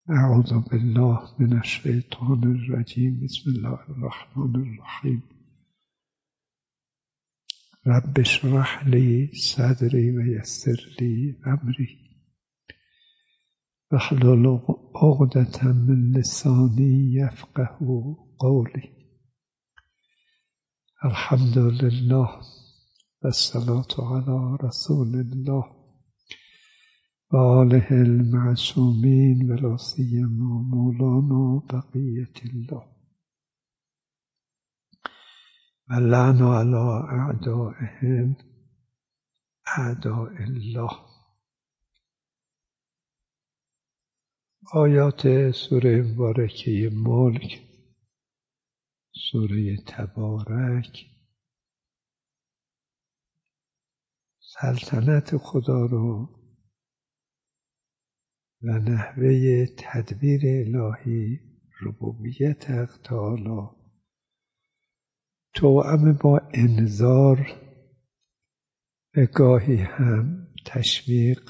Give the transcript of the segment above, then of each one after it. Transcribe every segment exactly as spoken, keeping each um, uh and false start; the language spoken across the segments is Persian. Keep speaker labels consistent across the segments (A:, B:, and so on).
A: اعوذ بالله من الشیطان الرجیم. بسم الله الرحمن الرحیم. رب اشرح لی صدری و یسر لی امری واحلل عقدة من لسانی یفقهوا قولی. الحمد لله والصلاة علی رسول الله و آله المعصومین ولا سیما مولانا بقیة الله و لعن علی اعدائهم اعداء الله. آیات سوره مبارکه ملک، سوره تبارک، سلطنت خدا رو و نحوه تدبیر الهی، ربوبیت حق تعالی توأم با انذار و گاهی هم تشویق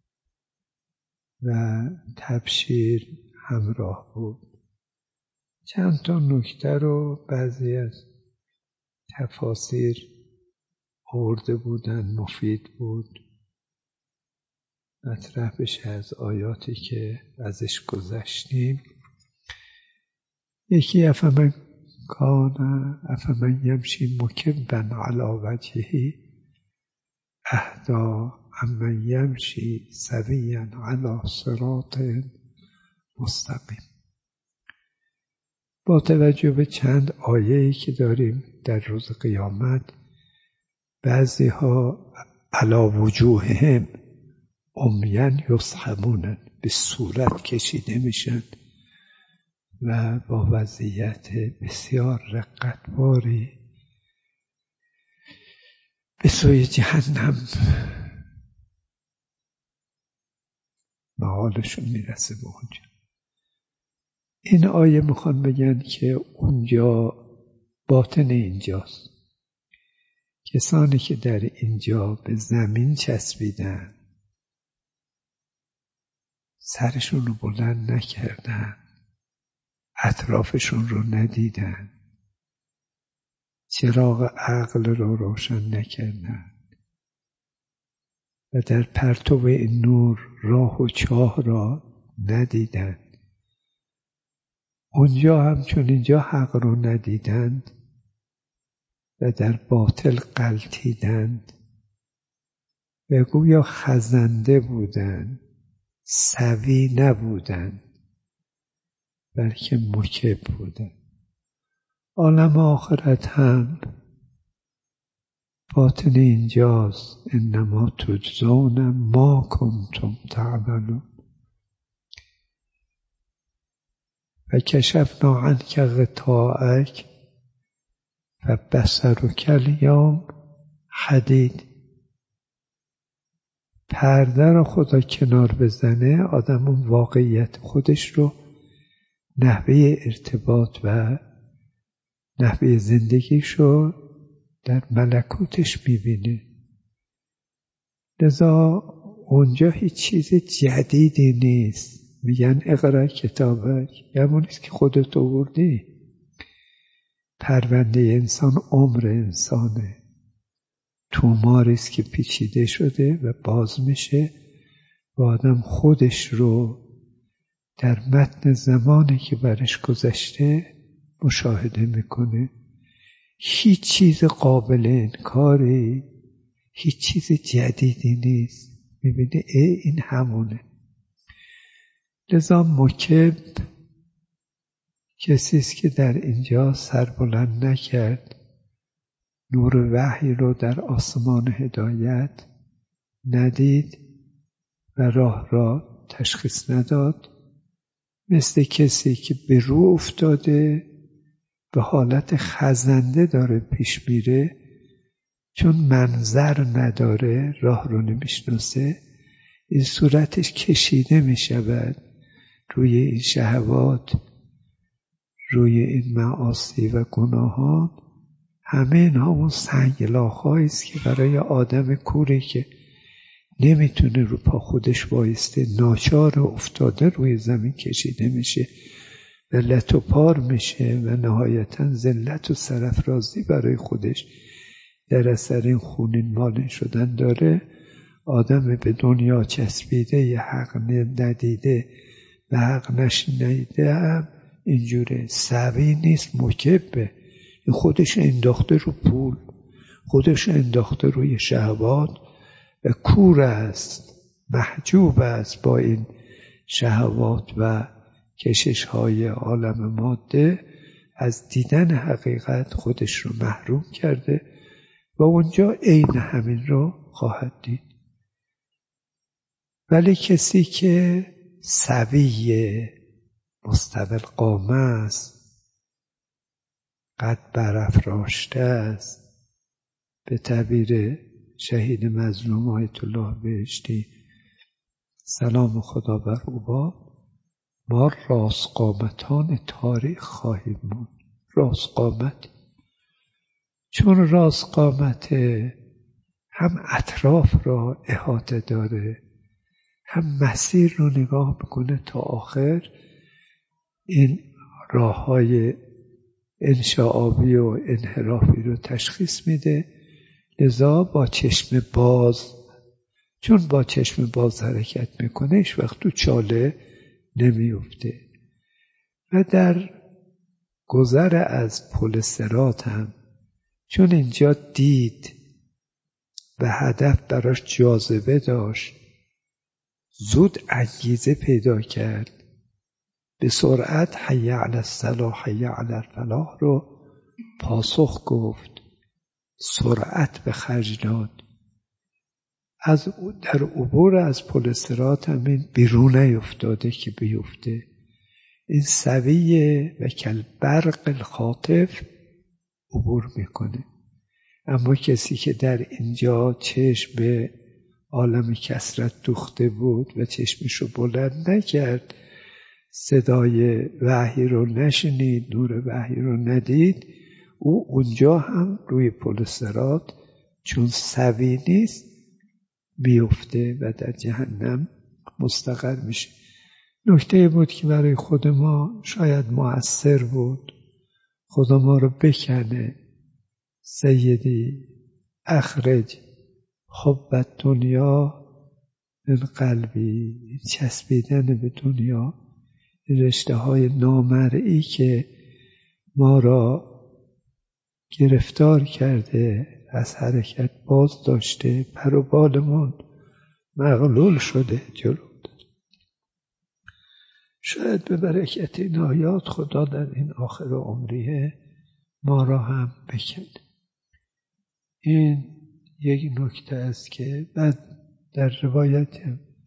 A: و تبشیر همراه بود. چند تا نکته رو بعضی از تفاسیر آورده بودن، مفید بود مطرح بشه از آیاتی که ازش گذشتیم. یکی افمن کان افمن یمشی مکبا علی وجهه اهدی امن یمشی سویا علی صراط مستقیم. با توجه به چند آیه‌ای که داریم در روز قیامت، بعضی ها علی وجوههم عمیان یسحبون، به صورت کشیده میشن و با وضعیت بسیار رقتباری به سوی جهنم محالشون میرسه. به اونجا این آیه میخوان بگن که اونجا باطن اینجاست. کسانی که در اینجا به زمین چسبیدن، سرشون رو بلند نکردن، اطرافشون رو ندیدن، چراغ عقل رو روشن نکردن و در پرتو این نور راه و چاه را ندیدن. اونجا همچون اینجا حق رو ندیدند و در باطل غلطیدند و گویا خزنده بودند، سوی نبودند بلکه مکب بودند. عالم آخرت هم باطن اینجاست. انما تجزون ما کنتم تعملون و کشفنا عنک غطاءک فبصرک الیوم حدید. پرده رو خدا کنار بزنه، آدم اون واقعیت خودش رو، نحوه ارتباط و نحوه زندگیش رو در ملکوتش میبینه. لذا اونجا هیچ چیز جدیدی نیست. میگن اقرا کتابک، همون نیست که خودت آوردی. پرونده انسان عمر انسانه، توماریست که پیچیده شده و باز میشه و آدم خودش رو در متن زمانی که برش گذشته مشاهده میکنه. هیچ چیز قابل انکاری، هیچ چیز جدیدی نیست. میبینه ای این همونه. لذا مکب کسیست که در اینجا سر بلند نکرد، نور وحی رو در آسمان هدایت ندید و راه را تشخیص نداد. مثل کسی که به رو افتاده، به حالت خزنده داره پیش میره، چون منظر نداره، راه رو نمیشناسه، این صورتش کشیده میشود روی این شهوات، روی این معاصی و گناهان. همه این همون سنگلاخ‌هایی است که برای آدم کوری که نمیتونه رو پا خودش وایسته، ناچار افتاده روی زمین کشیده میشه و لت و پار میشه و نهایتا ذلت و سرافرازی برای خودش در اثر این خونین مالین شدن داره. آدم به دنیا چسبیده، یه حق ندیده و حق نشنیده هم اینجوره، سوی نیست، مکبه. این خودش انداخته رو پول، خودش انداخته روی شهوات و کور است، محجوب است با این شهوات و کشش های عالم ماده، از دیدن حقیقت خودش رو محروم کرده و اونجا عین همین رو خواهد دید. ولی کسی که سوی مستوی القامه است، قد برافراشته است، به تعبیر شهید مظلوم آیت الله بهشتی سلام خدا بر او باد، ما راست قامتان تاریخ خواهیم بود. راست قامت، چون راست قامت هم اطراف را احاطه داره، هم مسیر رو نگاه بکنه تا آخر، این راه های انشعابی و انحرافی رو تشخیص میده. لذا با چشم باز، چون با چشم باز حرکت میکنه، هیچ وقت تو چاله نمیفته. و در گذر از پل صراط هم چون اینجا دید و هدف براش جاذبه داشت، زود انگیزه پیدا کرد، به سرعت حی علی الصلاح حی علی الفلاح رو پاسخ گفت، سرعت به خرج داد. از در عبور از پل صراط هم این بیرون نیفتاده که بیفته، این سویه و کالبرق الخاطف عبور میکنه. اما کسی که در اینجا چشم به عالم کثرت دوخته بود و چشمشو بلند نکرد، صدای وحی رو نشنید، نور وحی رو ندید، او اونجا هم روی پل صراط چون سوی نیست میفته و در جهنم مستقر میشه. نکته بود که برای خود ما شاید مؤثر بود. خدا ما رو بکنه. سیدی اخرج حب دنیا من قلبی، چسبیدن به دنیا، رشته های نامرئی که ما را گرفتار کرده، از حرکت باز داشته، پر و بالمون مغلول شده جلو. شاید به برکت این آیات خدا در این آخر عمریه ما را هم بکنه. این یک نکته است که بعد در روایت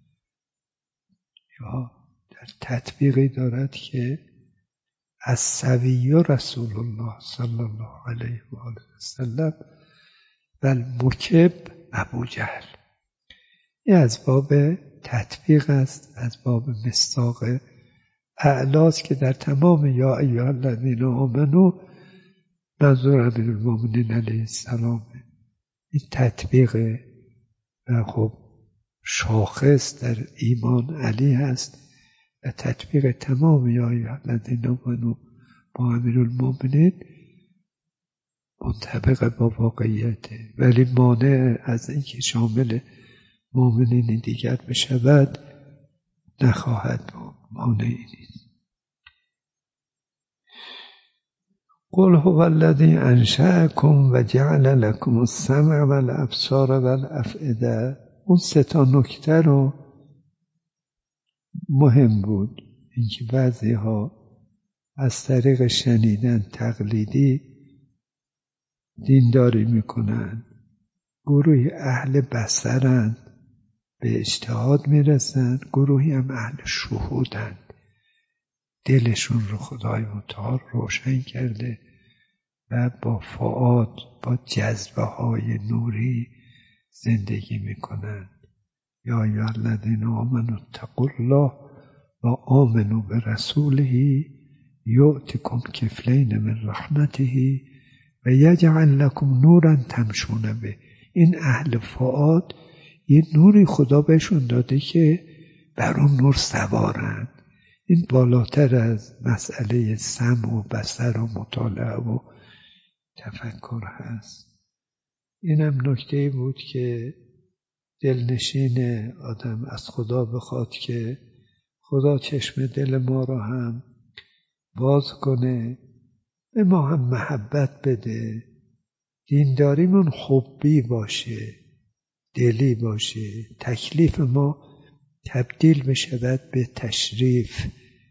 A: یا در تطبیقی دارد که از سوی رسول الله صلی الله علیه و آله و سلم و المکب ابو جهل. این از باب تطبیق است، از باب مصداق اعلاست که در تمام یا ایها الذین آمنوا منظور امیرالمؤمنین علیه السلام. این تطبیق و خب شاخص در ایمان علی هست و تطبیق تمام یا ایها الذین آمنوا با امیرالمؤمنین منطبق با واقعیته، ولی مانع از اینکه شامل مؤمنین دیگر بشود نخواهد بود، مانعی نیست. قل هو الذی انشأکم و جعل لکم السمع و الابصار و الافئده. اون سه تا نکته رو مهم بود، اینکه بعضی ها از طریق شنیدن تقلیدی دینداری میکنن، گروهی اهل بصرند به اجتهاد میرسند، گروهی هم اهل شهودند، دلشون رو خدای متعال روشن کرده و با فؤاد، با جذبه های نوری زندگی میکنند. یا ایها الذین آمنوا اتقوا الله و آمنوا برسوله یؤتکم کفلین من رحمته و یجعل لکم نورا تمشون به. این اهل فؤاد یه نوری خدا بهشون داده که بر اون نور سوارن. این بالاتر از مسئله سمع و بصر و مطالعه و تفکر هست. اینم نکته بود که دلنشین آدم از خدا بخواد که خدا چشم دل ما را هم باز کنه، به ما هم محبت بده، دینداریمون حبی باشه، دلی باشه، تکلیف ما تبدیل بشود به تشریف،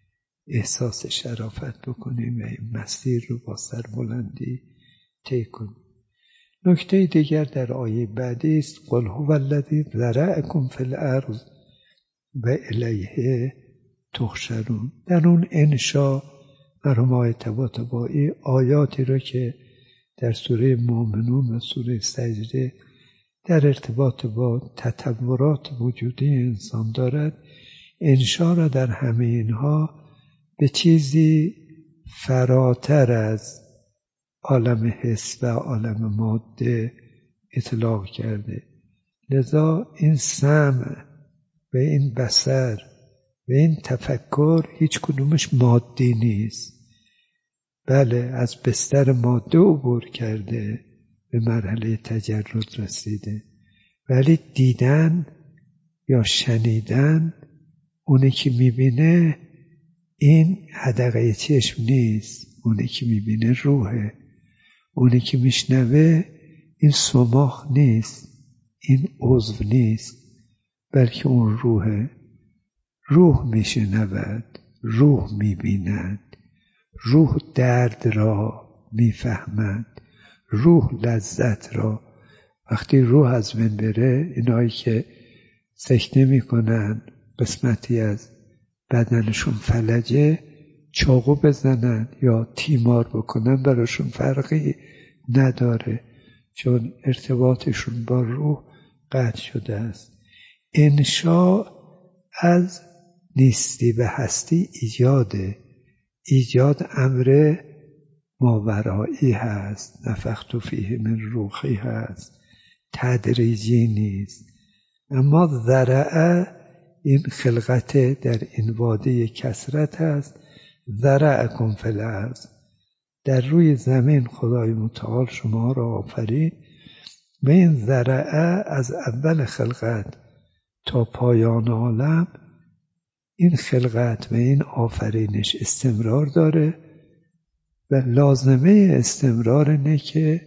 A: احساس شرافت بکنیم و این مسیر رو با سربلندی طی کنیم. نکته دیگر در آیه بعدی است: قل هو الذی ذرأکم فی الارض و الیه تحشرون. در اون انشا مرحوم آیه طباطبایی آیاتی را که در سوره مومنون و سوره سجده در ارتباط با تطورات وجودی انسان دارد، انشا را در همه اینها به چیزی فراتر از عالم حس و عالم ماده اطلاق کرده. لذا این سمع و این بصر و این تفکر هیچ کدومش مادی نیست. بله، از بستر ماده عبور کرده، به مرحله تجرد رسیده، ولی دیدن یا شنیدن، اونی که میبینه این حدقه چشم نیست، اونی که میبینه روحه، اونی که میشنوه این سماخ نیست، این عضو نیست، بلکه اون روحه. روح میشنود، روح میبیند، روح درد را میفهمد، روح لذت را. وقتی روح از بین بره، اینایی که سکته میکنن قسمتی از بدنشون فلجه، چاقو بزنن یا تیمار بکنن براشون فرقی نداره، چون ارتباطشون با روح قطع شده است. انشا از نیستی به هستی ایجاده. ایجاد امر ماورایی هست، نفخت فیه من روحی هست، تدریجی نیست. اما ذرعه این خلقت در این وادی کثرت هست. ذرأکم فی الارض، در روی زمین خدای متعال شما را آفرید و این ذرعه از اول خلقت تا پایان عالم، این خلقت و این آفرینش استمرار داره و لازمه استمرار اینه که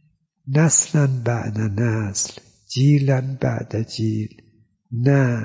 A: نسلا بعد نسل، جیلا بعد جیل، نه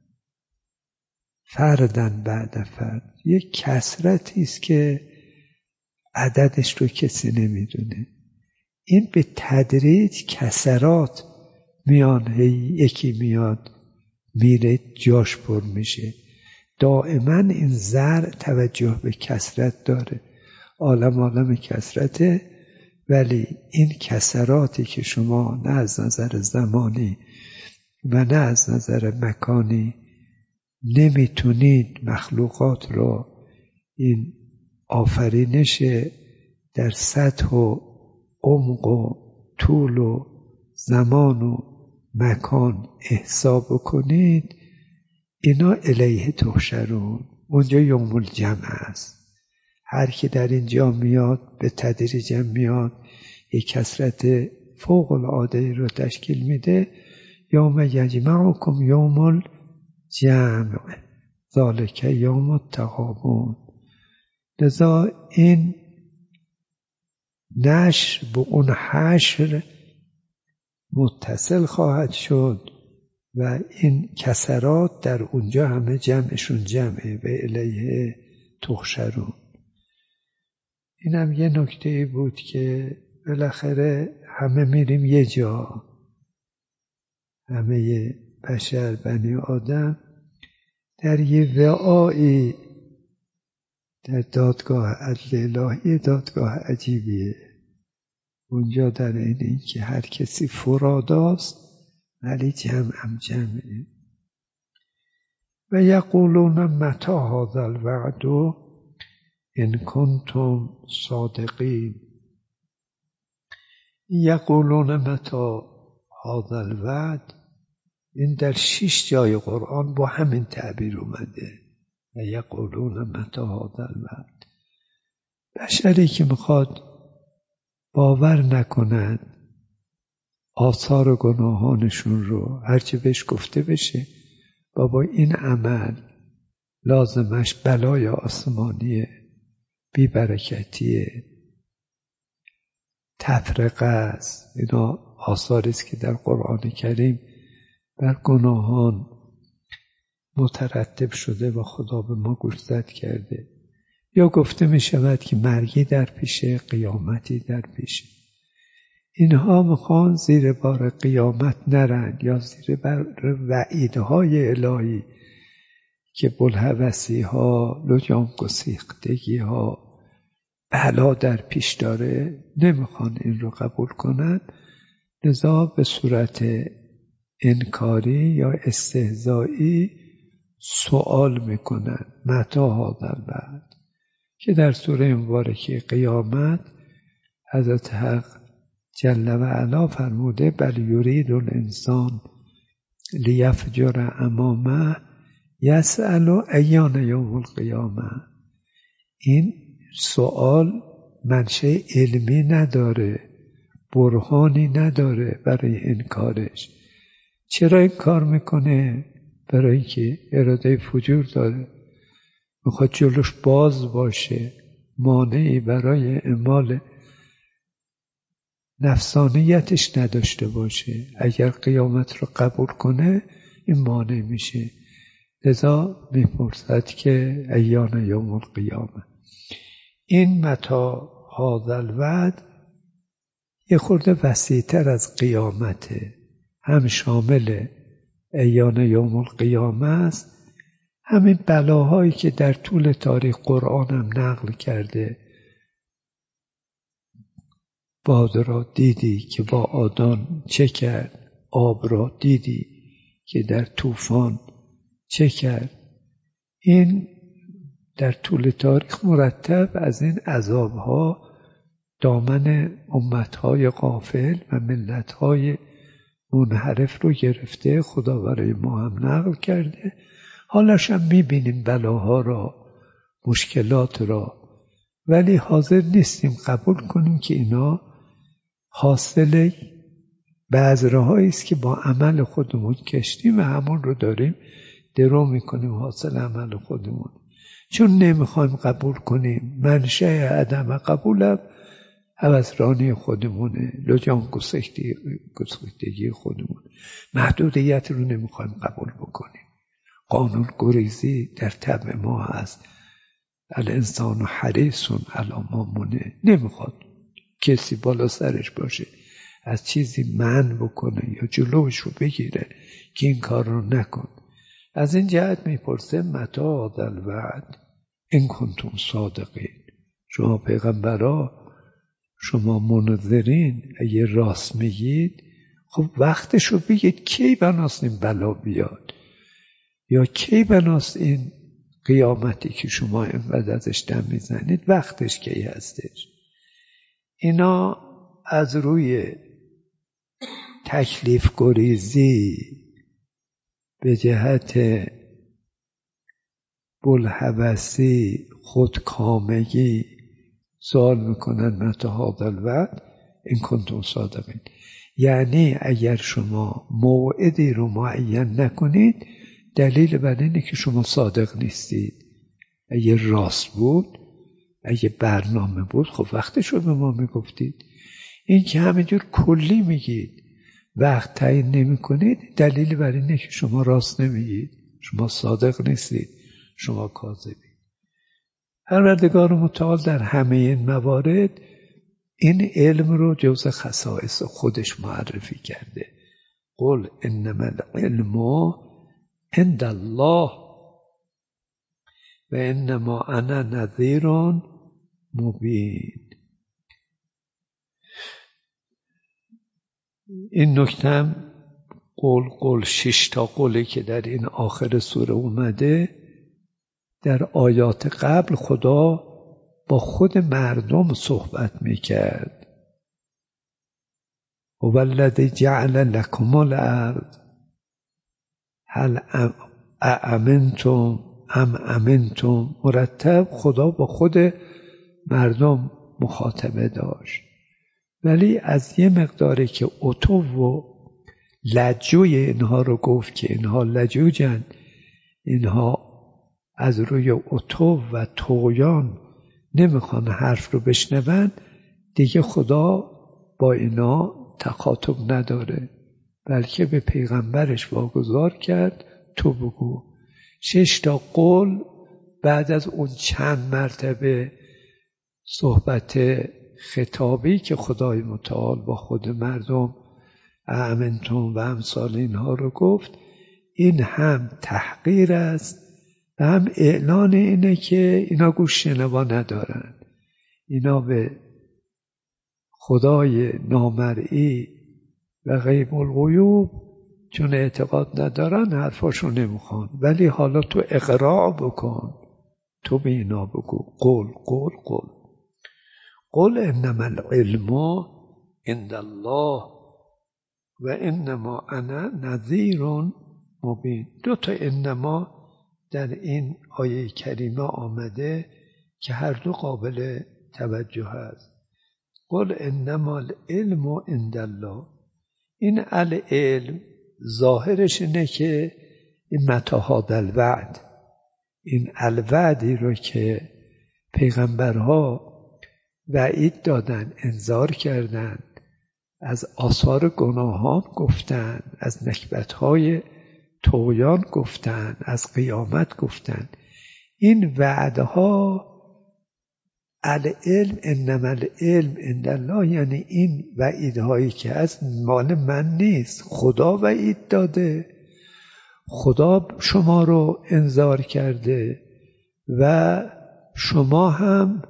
A: فردن بعد فرد. یک کثرتی است که عددش رو کسی نمیدونه. این به تدریج کثرات میان، هی یکی میاد میره جاش پر میشه. دائما این زر توجه به کثرت داره. عالم عالم کثرته، ولی این کثراتی که شما نه از نظر زمانی و نه از نظر مکانی نمیتونید مخلوقات را، این آفرینش در سطح و عمق و طول و زمان و مکان احساب کنید، اینا الیه تحشرون. اونجا یوم الجمع است. هر که در اینجا میاد به تدریج میاد، یک کثرت فوق العاده رو تشکیل میده. یوم یجمعکم یوم الجمع ذالک یوم التغابن. لذا این نشر به اون حشر متصل خواهد شد و این کثرات در اونجا همه جمعشون جمعه و الیه تحشرون. این هم یه نکته بود که بالاخره همه میریم یه جا، همه بشر بنی آدم در یه وعایی، در دادگاه عدل الهی، دادگاه عجیبیه. اونجا در این این که هر کسی فراداست ولی جمع هم جمعه. و یقولون متی هذا الوعد ان کنتم صادقین. یقولون متی هذا الوعد، این در شش جای قرآن با همین تعبیر اومده و یقولون متی هذا الوعد. بشری که میخواد باور نکنند آثار گناهانشون رو، هرچی بهش گفته بشه بابا این عمل لازمش بلای آسمانیه، بیبرکتیه، تفرقه است، اینا آثاری است که در قرآن کریم بر گناهان مترتب شده و خدا به ما گوشزد کرده. یا گفته می شود که مرگی در پیشه، قیامتی در پیشه. اینها میخوان زیر بار قیامت نرن یا زیر بار وعیدهای الهی که بلهوسی ها، لجام گسیختگی ها، بلا در پیش داره، نمیخوان این رو قبول کنن. لذا به صورت انکاری یا استهزایی سوال میکنن متی هذا الوعد، که در سوره مبارکه قیامت حضرت حق جل و علا فرموده بل یرید الانسان لیفجر امامه یسأل ایان یوم القیامه. این سوال منشأ علمی نداره، برهانی نداره برای انکارش. چرا این کار میکنه؟ برای اینکه اراده فجور داره، میخواد جلوش باز باشه، مانعی برای اعمال نفسانیتش نداشته باشه. اگر قیامت رو قبول کنه این مانع میشه. لذا میپرسد که ایان یوم القیامه. این متی هذا الوعد یه خورده وسیع‌تر از قیامته، هم شامل ایان یوم القیامه است، همین بلاهایی که در طول تاریخ قرآن هم نقل کرده. باد را دیدی که با آدان چه کرد، آب را دیدی که در طوفان چه کرد. این در طول تاریخ مرتب از این عذابها دامن امتهای غافل و ملتهای منحرف رو گرفته. خدا برای ما هم نقل کرده. حالش هم میبینیم بلاها را، مشکلات را، ولی حاضر نیستیم قبول کنیم که اینا حاصل بذرهایی است که با عمل خودمون کشتیم و همون رو داریم درو میکنیم حاصل عمل خودمون. چون نمیخوایم قبول کنیم، منشأ عدم قبولم هوسرانی خودمونه، لجام گسیختگی خودمون، محدودیت رو نمیخوایم قبول بکنیم. قانون گریزی در طبع ما هست. الانسان حریص علی ما منع، نمیخواد کسی بالا سرش باشه از چیزی منع بکنه یا جلوش رو بگیره که این کار رو نکن. از این جهت میپرسه متی هذا الوعد ان کنتم صادقین. شما پیغمبرا، شما منذرین، اگه راست میگید خب وقتش رو بگید کی بناست این بلا بیاد، یا کی بناست این قیامتی که شما اینقدر ازش دم میزنید وقتش کی هستش. اینا از روی تکلیف گریزی به جهت بلهوسی، خودکامگی سوال میکنن متی هذا الوعد ان کنتم صادقین. یعنی اگر شما موعدی رو معین نکنید دلیل بر اینه که شما صادق نیستید. اگه راست بود، اگه برنامه بود، خب وقتش رو به ما میگفتید. این که همینجور کلی میگید وقت تعیین نمی کنید دلیل بر اینه که شما راست نمیگید، شما صادق نیستید، شما کاذبید. پروردگار متعال در همه این موارد این علم رو جزء خصائص خودش معرفی کرده. قل انما العلم عند الله و انما انا نذیر مبین. این نکته هم قل قل شش تا قولی که در این آخر سوره اومده، در آیات قبل خدا با خود مردم صحبت میکرد. هو الذی جعل لکم الارض هل امنتم ام امنتم مرتب خدا با خود مردم مخاطبه داشت، ولی از یه مقداری که عتو و لجوی اینها رو گفت که اینها لجوجن، اینها از روی عتو و طغیان نمیخوان حرف رو بشنون، دیگه خدا با اینا تخاطب نداره، بلکه به پیغمبرش واگذار کرد تو بگو. شش تا قول بعد از اون چند مرتبه صحبت خطابی که خدای متعال با خود مردم امنتم و امثال اینها رو گفت، این هم تحقیر است و هم اعلان اینه که اینا گوش شنوا ندارن، اینا به خدای نامرئی و غیب الغیوب چون اعتقاد ندارن حرفاشو نمیخوان، ولی حالا تو اقراع بکن، تو به اینا بگو قول قول قول قل انما العلم عند الله و انما انا نذیر مبین. دو تا انما در این آیه کریمه آمده که هر دو قابل توجه است. قل انما العلم عند الله، این العلم ظاهرش اینه که این متاهاد الوعد، این الوعدی رو که پیغمبرها وعید دادن، انذار کردن، از آثار گناهان گفتن، از نکبتهای طغیان گفتن، از قیامت گفتن، این وعدها العلم انما العلم عند الله، یعنی این وعیدهایی که از مال من نیست، خدا وعید داده، خدا شما رو انذار کرده و شما هم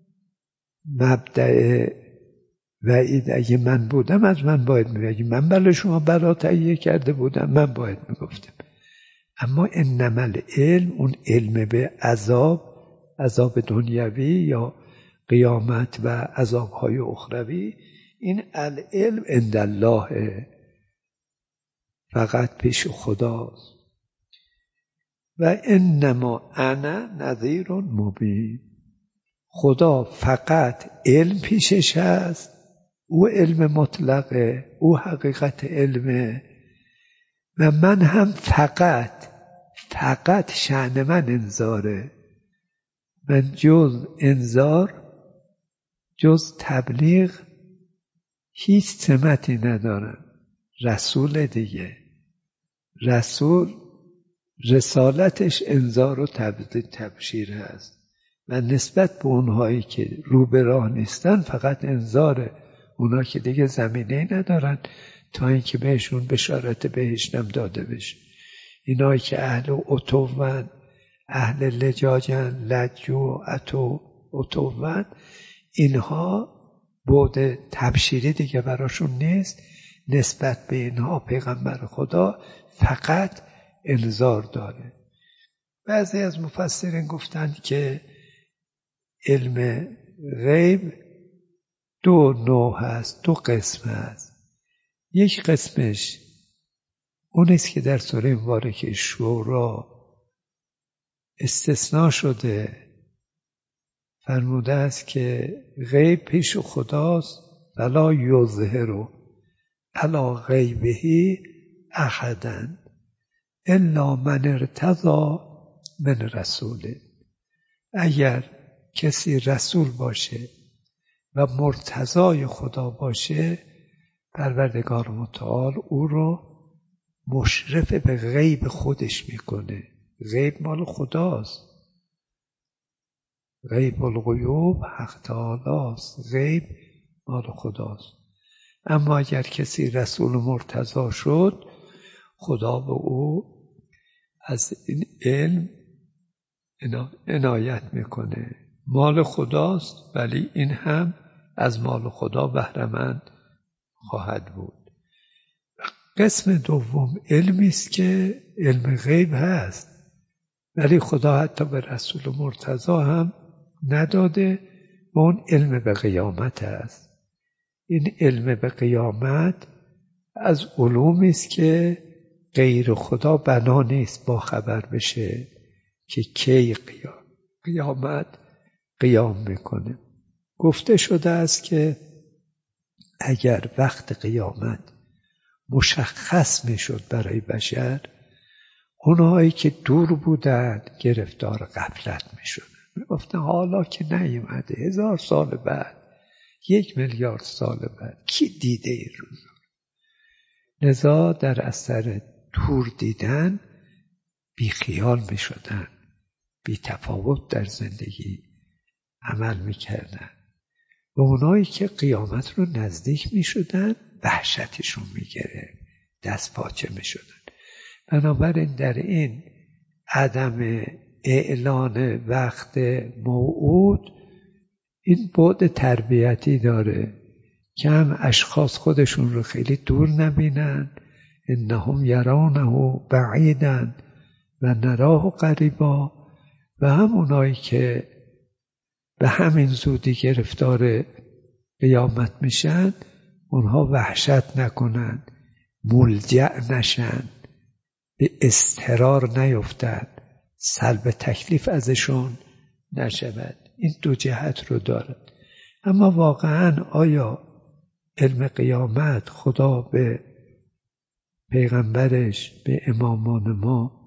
A: مبدأ وعید اگه من بودم از من باید میگم، من بله شما برا تهیه کرده بودم من باید میگفتم. اما انما العلم، اون علم به عذاب، عذاب دنیوی یا قیامت و عذابهای اخروی، این العلم عند الله، فقط پیش خداست. و انما انا نذیر مبین، خدا فقط علم پیشش هست، او علم مطلقه، او حقیقت علمه و من هم فقط فقط شأن من انذاره، من جز انذار جز تبلیغ هیچ سمتی ندارم. رسول دیگه، رسول رسالتش انذار و تبشیر هست و نسبت به اونهایی که رو به راه نیستن فقط انذاره، اونا که دیگه زمینه ندارن تا اینکه بهشون بشارت بهشتم داده بشه. اینایی که اهل عتوون، اهل لجاجن، لجو عتو عتوون، اینها بعد تبشیری دیگه براشون نیست، نسبت به اینها پیغمبر خدا فقط انذار داره. بعضی از مفسرین گفتند که علم غیب دو نوع هست، دو قسم هست. یک قسمش اونیست که در سوره مبارکه شورا استثناء شده، فرموده است که غیب پیش خداست، فلا یظهر علی غیبه احدا الا من ارتضی من رسوله. اگر کسی رسول باشه و مرتضای خدا باشه، پروردگار متعال او رو مشرف به غیب خودش میکنه. غیب مال خداست، غیب الغیوب حق تعالی است، غیب مال خداست. اما اگر کسی رسول مرتضی شد، خدا به او از این علم عنایت میکنه. مال خداست ولی این هم از مال خدا بهره‌مند خواهد بود. قسم دوم علمی است که علم غیب هست ولی خدا حتی به رسول مرتضی هم نداده و اون علم به قیامت است. این علم به قیامت از علومی است که غیر خدا بنا نیست با خبر بشه که کی قیام قیامت قیام میکنه. گفته شده است که اگر وقت قیامت مشخص میشد برای بشر، اونهایی که دور بودند گرفتار غفلت میشدن، میگفتن حالا که نیومده، هزار سال بعد، یک میلیارد سال بعد کی دیده این روزا؟ لذا در اثر دور دیدن بی خیال میشدن، بی تفاوت در زندگی عمل میکردن. و اونایی که قیامت رو نزدیک میشدن وحشتشون میگرفت، دست پاچه میشدن. بنابراین در این عدم اعلان وقت موعود این بعد تربیتی داره که هم اشخاص خودشون رو خیلی دور نبینن، انهم یرونه بعیدا و نراه قریبا، و هم اونایی که به همین زودی گرفتار قیامت میشن اونها وحشت نکنن، ملجأ نشن، به اضطرار نیفتن، سلب تکلیف ازشون نشود. این دو جهت رو دارد. اما واقعا آیا علم قیامت خدا به پیغمبرش، به امامان ما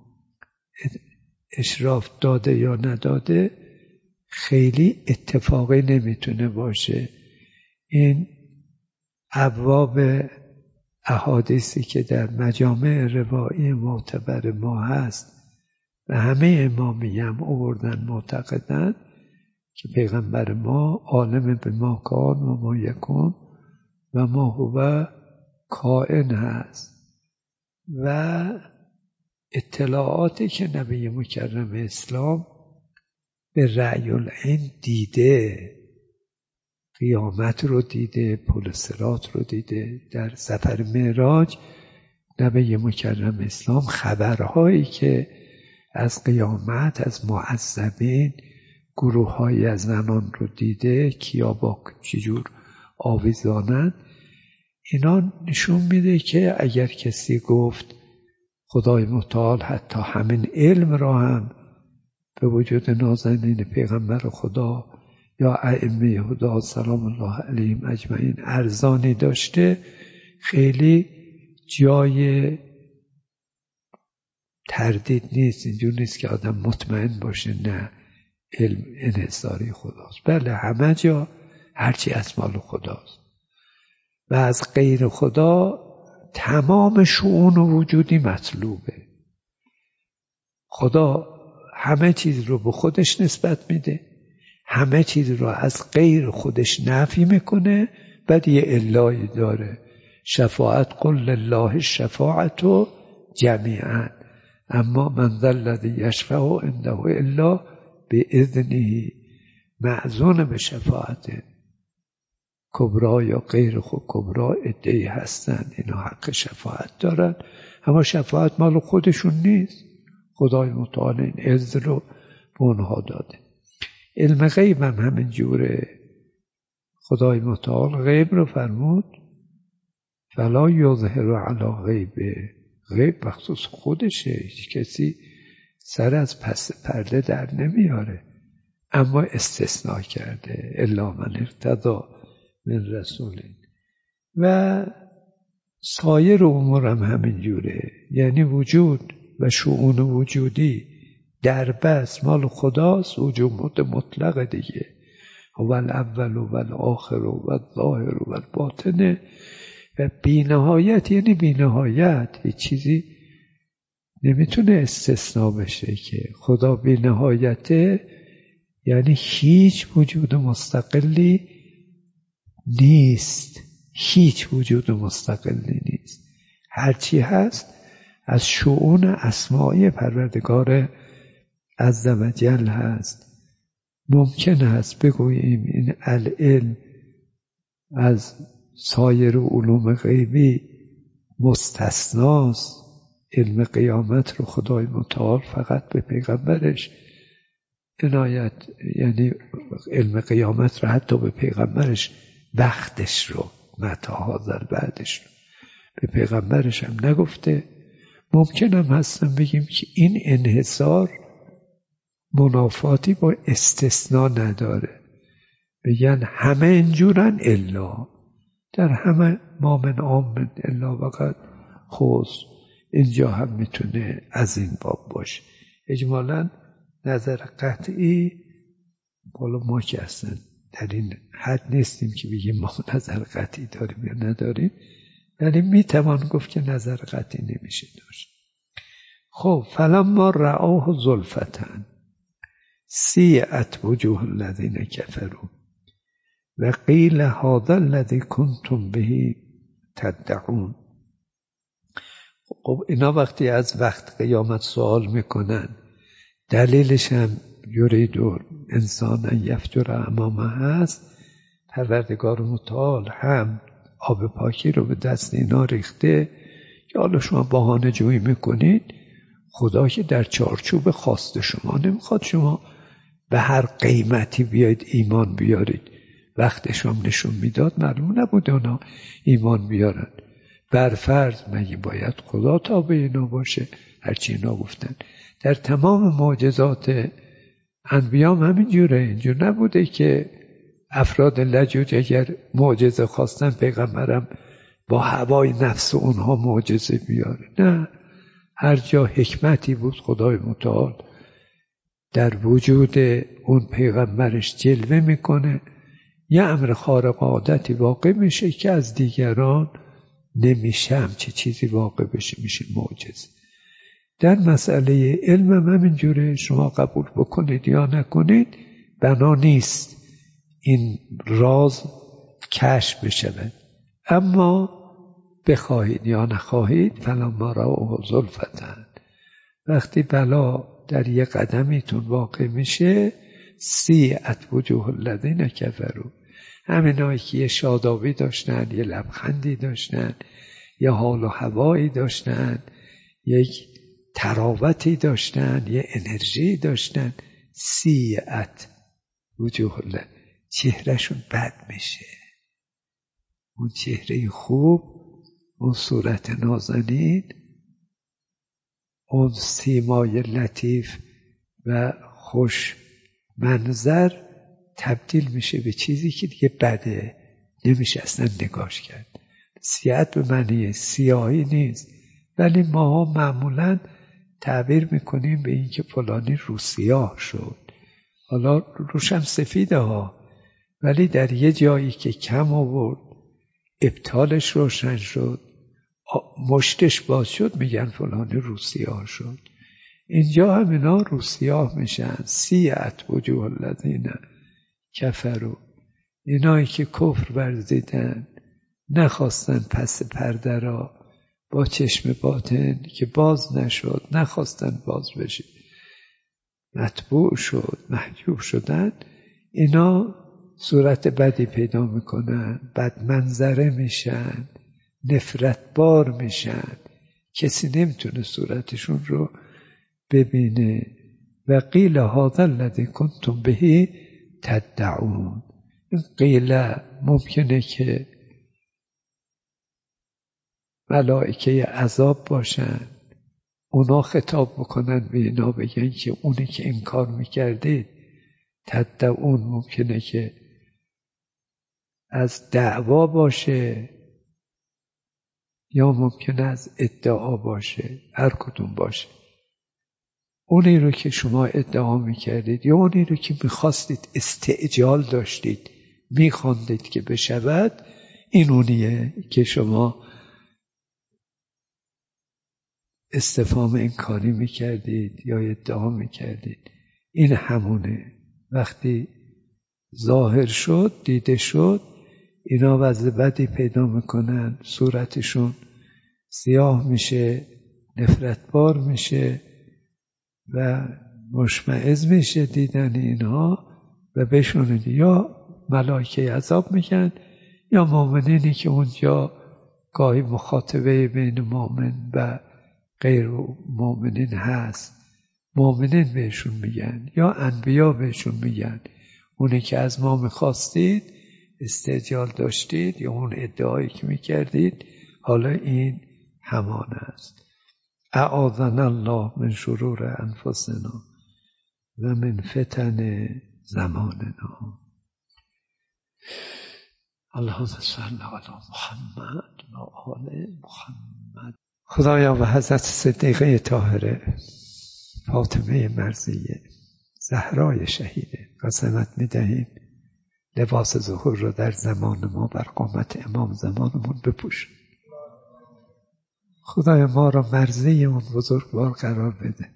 A: اشراف داده یا نداده؟ خیلی اتفاقی نمیتونه باشه. این ابواب احادیثی که در مجامع روایی معتبر ما هست و همه امامی هم آوردن معتقدن که پیغمبر ما عالم به ما کان و ما یکون و ما هو کائن هست و اطلاعاتی که نبی مکرم اسلام به رأی العین دیده، قیامت رو دیده، پل صراط رو دیده. در سفر معراج نبی مکرم اسلام خبرهایی که از قیامت، از معذبین، گروه های از زنان رو دیده، کیا با چجور آویزانند، اینا نشون میده که اگر کسی گفت خدای متعال حتی همین علم را هم به وجود نازنین پیغمبر خدا یا ائمه هدا سلام الله علیهم اجمعین ارزانی داشته، خیلی جای تردید نیست. اینجور نیست که آدم مطمئن باشه نه علم انحصاری خداست. بله، همه جا هرچی از مال خداست و از غیر خدا تمام شؤون وجودی مطلوبه. خدا همه چیز رو به خودش نسبت میده، همه چیز رو از غیر خودش نفی میکنه، بعد یه علایی داره. شفاعت قل لله الشفاعت جمیعا اما من ذا الذی یشفع عنده الا باذنه. معزون به شفاعت کبرا یا غیر خود کبرا عده‌ای هستن، اینا حق شفاعت دارن، اما شفاعت مال خودشون نیست. خدای متعال این عز رو به اونها داده. علم غیب هم همین جوره. خدای متعال غیب رو فرمود فلا یظهر علی غیبه. غیب مخصوص خودشه، هیچ کسی سر از پس پرده در نمیاره، اما استثناء کرده الا من ارتضی من رسول. و سایر امور هم همین جوره، یعنی وجود و شؤون وجودی در بس مال خداست، وجود مطلق دیگه، هو الاول و الاخر و الظاهر و الباطن و بی نهایت، یعنی بی نهایت. هیچ چیزی نمیتونه استثناء بشه که خدا بی نهایته، یعنی هیچ وجود مستقلی نیست، هیچ وجود مستقلی نیست. هرچی هست از شؤون اسماعی پروردگار عزوجل هست. ممکن هست بگوییم این العلم از سایر علوم غیبی مستثناست، علم قیامت رو خدای متعال فقط به پیغمبرش عنایت، یعنی علم قیامت رو حتی به پیغمبرش وقتش رو متى هذا بعدش رو به پیغمبرش هم نگفته، ممکن هم هستن بگیم که این انحصار منافاتی با استثناء نداره، بگن همه اینجورن الا در همه ما من آمن الا وقت خوز، اینجا هم میتونه از این باب باشه. اجمالا نظر قطعی بالا ما که اصلا در این حد نیستیم که بگیم ما نظر قطعی داریم یا نداریم، ولی میتوان گفت که نظر قطعی نمیشه داشت. خب فلما رآه زلفة سیئت وجوه الذین کفروا و قیل هذا الذی کنتم به تدعون. خب اینا وقتی از وقت قیامت سوال میکنن، دلیلش هم یرید انسان یفجر امامه هست، پروردگار متعال هم آب پاکی رو به دست اینا ریخته که حالا شما بهانه جویی میکنید، خدا که در چارچوب خواست شما نمیخواد شما به هر قیمتی بیاید ایمان بیارید. وقتش هم نشون میداد معلوم نبود اونا ایمان بیارن. برفرض مگه باید خدا تابع اینا باشه؟ هرچی اینا گفتن در تمام معجزات انبیام همین جوره. اینجور نبوده که افراد لجوج اگر معجزه خواستن پیغمبرم با هوای نفس اونها معجزه بیاره. نه، هر جا حکمتی بود خدای متعال در وجود اون پیغمبرش جلوه میکنه، یه امر خارق عادتی واقع میشه که از دیگران نمیشه همچه چیزی واقع بشه، میشه معجزه. در مسئله علم هم همینجوره، شما قبول بکنید یا نکنید بنا نیست این راز کشف بشود، اما بخواهید یا نخواهید فلما رآه زلفة، وقتی بلا در یک قدمیتون واقع میشه، سیئت وجوه الذین کفروا، همینایی که یه شادابی داشتن، یه لبخندی داشتن، یه حال و هوایی داشتن، یک تراوتی داشتن، یه انرژی داشتن، سیئت وجوه الذین، چهرهشون بد میشه. اون چهره خوب، اون صورت نازنین، اون سیمای لطیف و خوش منظر تبدیل میشه به چیزی که دیگه بده، نمیشه اصلا نگاش کرد. سیئت به معنی سیاهی نیست، ولی ما معمولا تعبیر میکنیم به این که فلانی رو سیاه شد. حالا روشم سفیده ها، ولی در یه جایی که کم آورد، ابطالش روشن شد، مشتش باز شد، میگن فلانی رو سیاه شد. اینجا هم اینا رو سیاه میشن. سیئت وجوه الذین کفروا، اینایی که کفر ورزیدن، نخواستن پس پرده را با چشم باطن که باز نشد، نخواستن باز بشه، مطبوع شد، محجوب شدن، اینا صورت بدی پیدا میکنن، بد منظره میشن، نفرت بار میشن، کسی نمیتونه صورتشون رو ببینه. و قیل هذا الذی کنتم به تدعون، این قیل ممکنه که ملائکه عذاب باشن، اونا خطاب بکنن به اینا، بگن که اونی که انکار میکردید، تدعون ممکنه که از دعوا باشه یا ممکنه از ادعا باشه، هر کدوم باشه. اونی رو که شما ادعا میکردید یا اونی رو که میخواستید، استعجال داشتید، میخواندید که بشود، این اونیه که شما استفهام انکاری میکردید یا ادعا میکردید. این همونه. وقتی ظاهر شد، دیده شد، اینا وضع بدی پیدا میکنن، صورتشون سیاه میشه، نفرتبار میشه و مشمئز میشه دیدن اینها و بهشون یا ملائکه عذاب میگن یا مؤمنینی که اونجا گاهی مخاطبه بین مؤمن و غیر مؤمنین هست، مؤمنین بهشون میگن یا انبیا بهشون میگن اونی که از ما میخواستید، استعجال داشتید یا اون ادعایی که میکردید، حالا این همان است. اعاذنا الله من شرور انفسنا و من فتن زماننا. اللهم صل علی محمد و آل محمد. خدایا به حضرت صدیقه طاهره فاطمه مرضیه زهرای شهیده قسمت میدهیم لباس ظهور را در زمان ما بر قامت امام زمانمون بپوش. خدایا ما را مرضی اون بزرگوار قرار بده،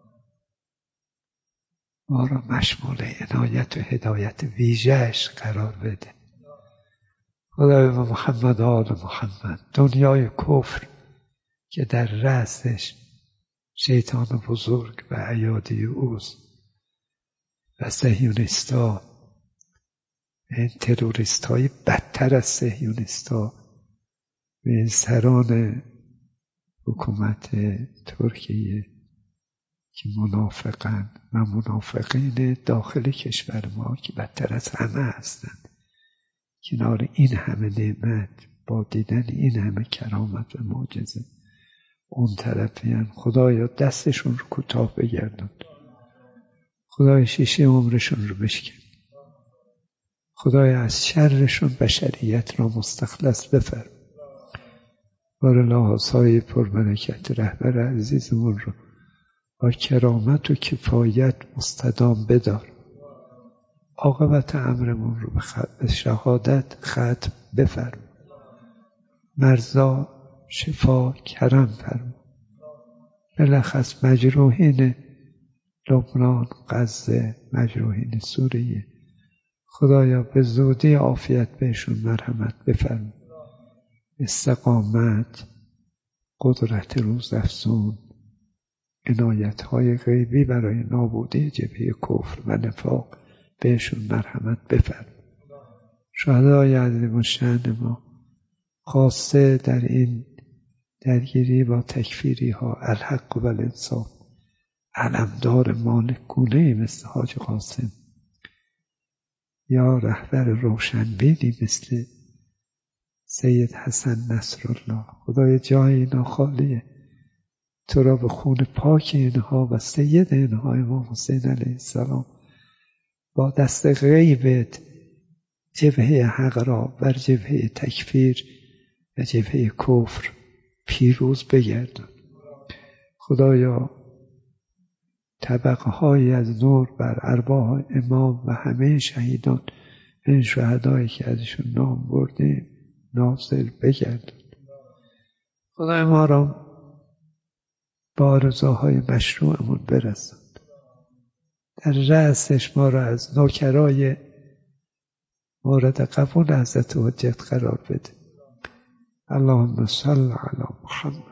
A: ما را مشمول عنایت و هدایت ویژه‌اش قرار بده. خدای محمد و آل محمد، دنیای کفر که در رأسش شیطان بزرگ و ایادی اوست و صهیونیستا، این تروریست های بدتر از صهیونیستا و این سران حکومت ترکیه که منافقن و منافقین داخل کشور ما که بدتر از همه هستند، کنار این همه نعمت با دیدن این همه کرامت و معجزه اون طرفیان. خدایا دستشون رو کوتاه بگردون، خدای شیشه عمرشون رو بشکن، خدایا از شرشون بشریت را مستخلص بفرم. بار الله سایه پربرکت رهبر عزیزمون رو با کرامت و کفایت مستدام بدار. عاقبت امرمون رو به شهادت ختم بفرم. مرزا شفا کرم فرما. بلخص مجروحین لبنان، غزه، مجروحین سوریه، خدایا به زودی عافیت بهشون مرحمت بفرما. استقامت، قدرت روزافزون، عنایت‌های غیبی برای نابودی جبهه کفر و نفاق بهشون مرحمت بفرما. شهدای عظیم الشأن ما خاصه در این درگیری با تکفیری ها الحق و الانصاف علمدار مالکونه مثل حاج قاسم یا رهبر روشنبینی مثل سید حسن نصرالله، خدای جای اینا خالیه، تو را به خون پاک اینها و سید اینها امام حسین علیه السلام با دست غیبت جبهه حق را بر جبهه تکفیر و جبهه کفر پیروز بگردان. خدایا طبقه های از نور بر ارواح امام و همه شهیدان این شهدایی که ازشون نام بردیم نازل بگردان. خدای ما را با آرزوهای مشروعمون برسان، در رأسش ما را از نوکرای مورد قبول حضرت حجت قرار بده. اللهم صل علی محمد.